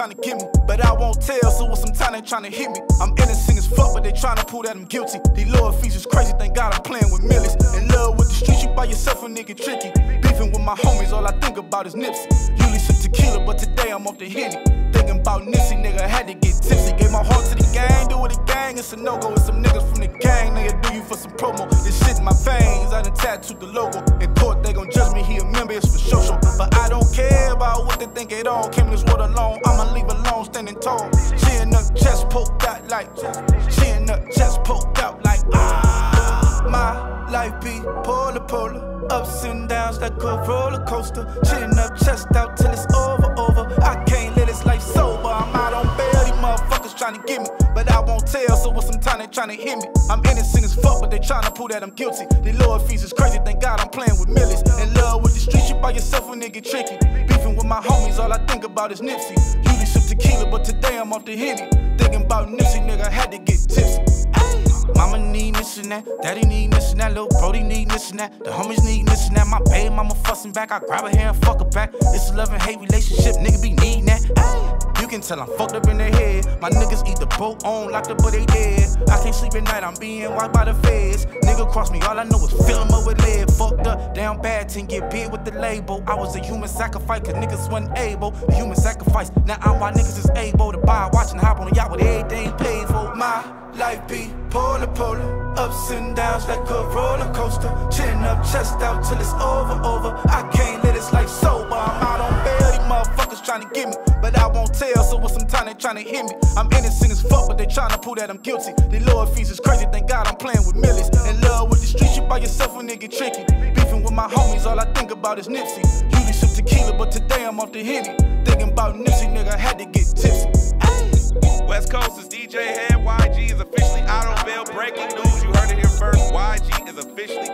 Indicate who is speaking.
Speaker 1: trying to get me, but I won't tell, so with some time they trying to hit me. I'm innocent as fuck, but they trying to prove that I'm guilty. These lower fees is crazy, thank God I'm playing with millions. In love with the streets, you by yourself a nigga tricky. Beefing with my homies, all I think about is Nipsey. Usually sip tequila, but today I'm off the Henny. Thinking about Nipsey, nigga, had to get tipsy. Gave my heart to the gang, do it a gang, it's a no-go. It's some niggas from the gang, nigga, do you for some promo. This shit in my veins, I done tattooed the logo. In court, they gon' judge me, he a member, it's for show. But I don't care about what they think at all. Came in this world alone, I'ma leave alone, standing tall. Chin up, chest poked out like, chin up, chest poked out like, my life be polar, ups and downs like a roller coaster. Chin up, chest out till it's over. I can't let this life sober. I'm out on bail, these motherfuckers trying to get me, but I won't tell, so with some time they trying to hit me. I'm innocent as fuck, but they trying to prove that I'm guilty. These lower fees is crazy, thank God I'm playing with millions. In love with the streets, you by yourself a nigga tricky. Beefing with my homies, all I think about is Nipsey. Usually sip tequila, but today I'm off the Henny. Thinking about Nipsey, nigga, had to get tipsy. Mama need this and that, daddy need this and that, little brody need this and that, the homies need this and that. My baby mama fussing back, I grab her hair and fuck her back. It's a love and hate relationship, nigga be needing that. You can tell I'm fucked up in the head. My niggas eat the boat on, locked up but they dead. I can't sleep at night, I'm being watched by the feds. Nigga cross me, all I know is fill him up with lead. Fucked up, down bad, team get big with the label. I was a human sacrifice, cause niggas wasn't able. A human sacrifice, now I'm why niggas is able to buy, watch and hop on a yacht with everything paid for. My life be polar, ups and downs like a roller coaster. Chin up, chest out till it's over. I can't let this life sober. I'm out on bail, these motherfuckers trying to get me, but I won't tell, so with some time they trying to hit me. I'm innocent as fuck, but they trying to prove that I'm guilty. These lower fees is crazy, thank God I'm playing with millions. In love with the streets, you by yourself a nigga tricky. Beefing with my homies, all I think about is Nipsey. Usually sip tequila, but today I'm off the Henny. Thinking about Nipsey, nigga, had to get tipsy.
Speaker 2: West Coast is DJ Head. YG is officially out on bail. Breaking news, you heard it here first. YG is officially